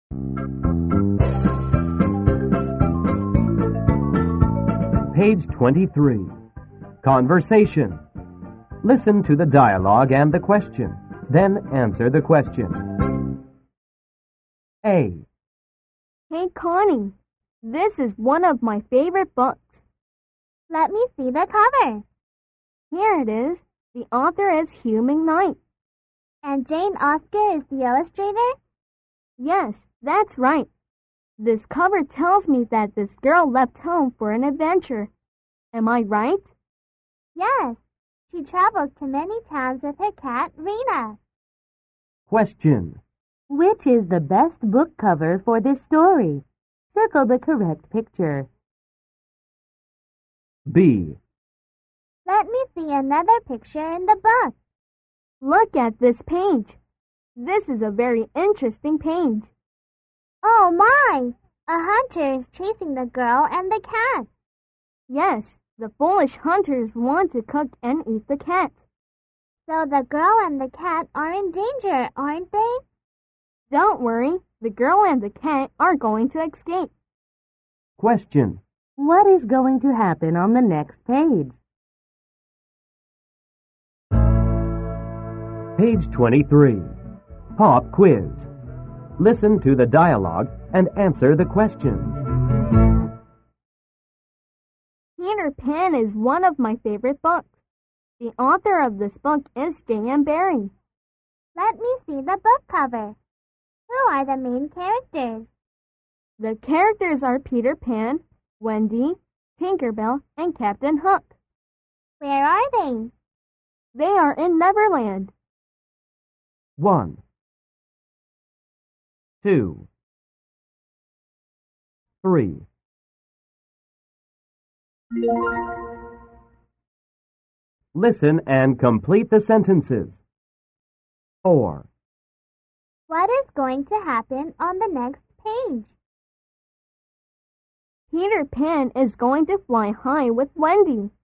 Page 23. Conversation. Listen to the dialogue and the question. Then answer the question. A. Hey, Connie, this is one of my favorite books. Let me see the cover. Here it is. The author is Hugh McKnight. And Jane Austen is the illustrator? Yes, that's right. This cover tells me that this girl left home for an adventure. Am I right? Yes. She travels to many towns with her cat, Rena. Question. Which is the best book cover for this story? Circle the correct picture. B. Let me see another picture in the book. Look at this page. This is a very interesting page. Oh my! A hunter is chasing the girl and the cat. Yes, the foolish hunters want to cook and eat the cat. So the girl and the cat are in danger, aren't they? Don't worry, the girl and the cat are going to escape. Question. What is going to happen on the next page? Page 23. Pop quiz. Listen to the dialogue and answer the questions. Peter Pan is one of my favorite books. The author of this book is J.M. Barrie. Let me see the book cover. Who are the main characters? The characters are Peter Pan, Wendy, Tinkerbell, and Captain Hook. Where are they? They are in Neverland. 1, 2, 3. Listen and complete the sentences. 4. What is going to happen on the next page? Peter Pan is going to fly high with Wendy.